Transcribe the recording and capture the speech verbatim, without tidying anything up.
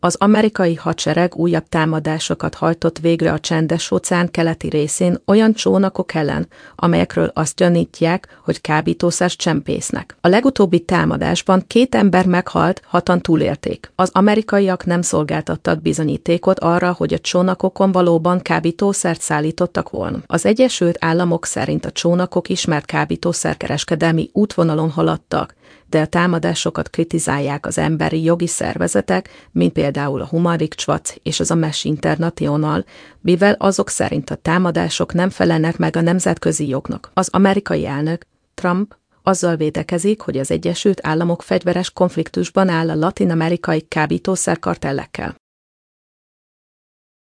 Az amerikai hadsereg újabb támadásokat hajtott végre a Csendes-óceán keleti részén olyan csónakok ellen, amelyekről azt gyanítják, hogy kábítószert csempésznek. A legutóbbi támadásban két ember meghalt, hatan túlélték. Az amerikaiak nem szolgáltattak bizonyítékot arra, hogy a csónakokon valóban kábítószert szállítottak volna. Az Egyesült Államok szerint a csónakok ismert kábítószerkereskedelmi útvonalon haladtak, de a támadásokat kritizálják az emberi jogi szervezetek, mint például a Human Rights Watch és az Amnesty International, mivel azok szerint a támadások nem felelnek meg a nemzetközi jognak. Az amerikai elnök, Trump, azzal védekezik, hogy az Egyesült Államok fegyveres konfliktusban áll a latin-amerikai kábítószerkartellekkel.